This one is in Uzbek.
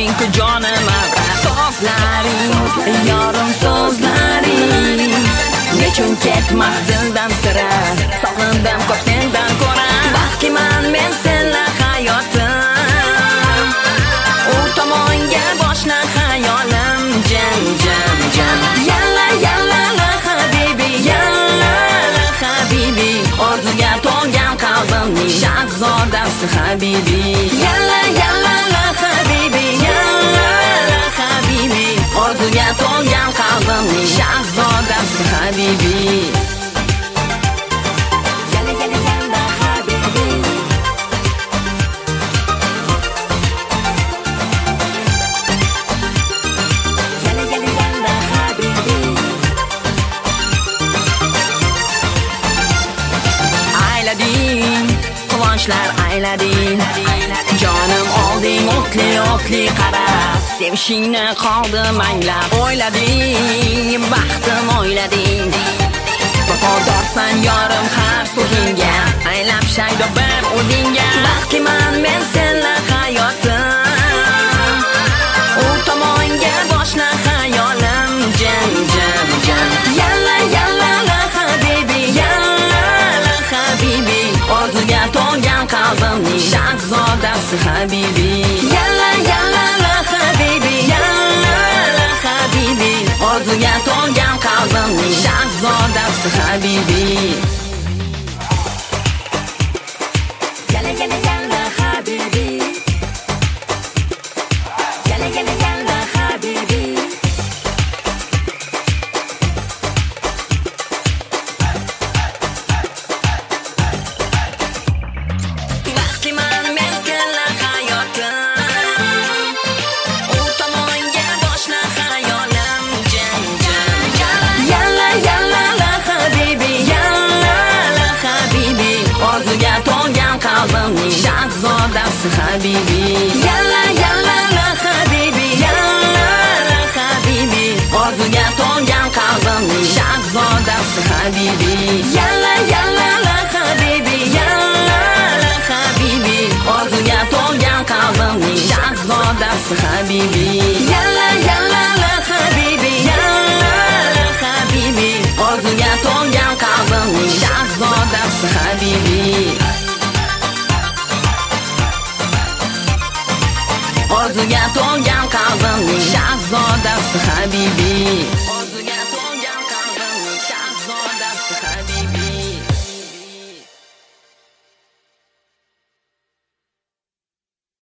ku jonim so'zlaring yorim so'zlaring nechun ketmas dildan sira sog'indim ko'p sendan ko'ra baxtliman men senlar hayotim u tomonga boshla hayolim jam jam jam yalla yalla la habibi yalla la habibi orzuga to'lgan qalbimning shahzodasi habibi yalla yalla la habibi yalla la habibi orzuga to'lgan qalbimning shahzodasi habibi quvonchlar aylading jonim olding o'tli o'tli qarab sevishingni qoldim anglab o'ylading baxtim o'ylading vafodorsan yorim har so'zingga aylab shaydo bir o'zingga baxtliman men senlar hayotim u tomonga boshla hayolim jam jam jam yalla yalla la habibi yalla la habibi orzuga to'lgan qalbimning shahzodasi habibi yalla yalla la habibi yalla la habibi orzuga to'lgan qalbimning shahzodasi habibi yalla yalla yalla habibi yalla yalla yalla habibi qalbimning shahzodasi habibi yalla yalla la habibi yalla la habibi orzuga to'lgan qalbimning shahzodasi habibi yalla yalla la habibi yalla la habibi orzuga to'lgan qalbimning shahzodasi habibi yalla yalla la habibi yalla la habibi orzuga to'lgan qalbimning shahzodasi habibi orzuga to'lgan qalbimning shahzodasi habibi